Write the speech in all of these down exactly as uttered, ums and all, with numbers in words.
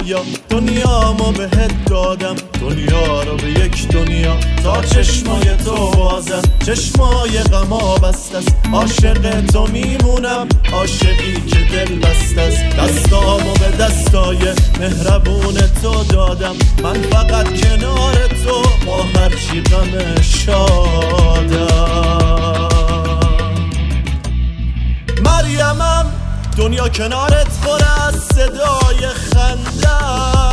دنیا دنیامو بهت دادم، دنیا رو به یک دنیا تا چشمای تو بازم. چشمای غما بست است، عاشق تو میمونم، عاشقی که دل بست است. دستامو به دستای مهربون تو دادم، من فقط کنار تو با هرچی غم شادم. مریمم دنیا کنارت پر از صدای خنده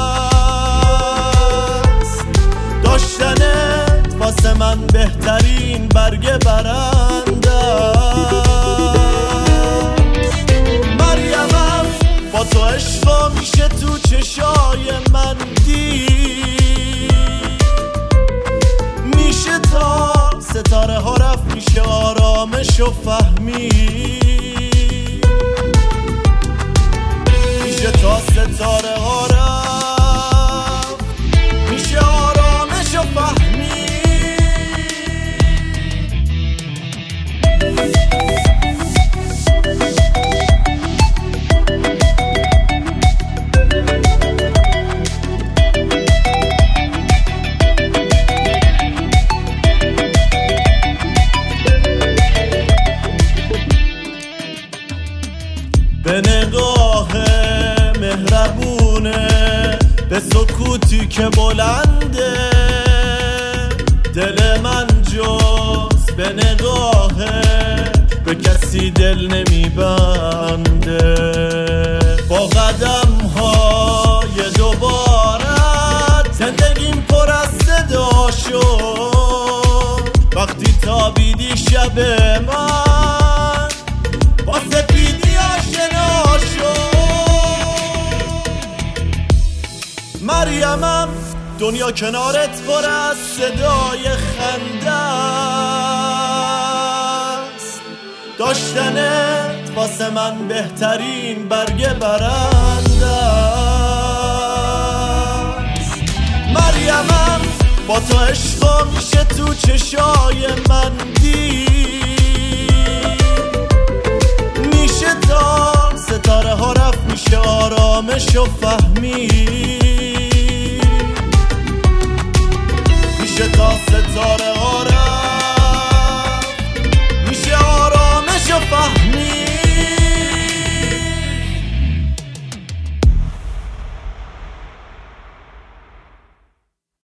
است، داشتنت واسه من بهترین برگ برنده است. مریمم با تو عشقا میشه تو چشای من دید، میشه تا ستاره ها رفت، میشه آرامش و فهمید، میشه تا ستاره ها رفت، میشه آرامش و فهمید. به نگاه مهربونه، به سکوتی که بلنده، دل من جز به نگاهه به کسی دل نمیبنده. با قدم های دوبارت زندگیم پر از صدا شد، وقتی تابیدی شب من با سپیدی آشنا شد. مریمم دنیا کنارت پر از صدای خنده است، داشتنت واسه من بهترین برگ برنده است. مریمم با تو عشقا میشه تو چشای من دید، میشه تا ستاره ها رفت، میشه آرامش و فهمید، میشه تا ستاره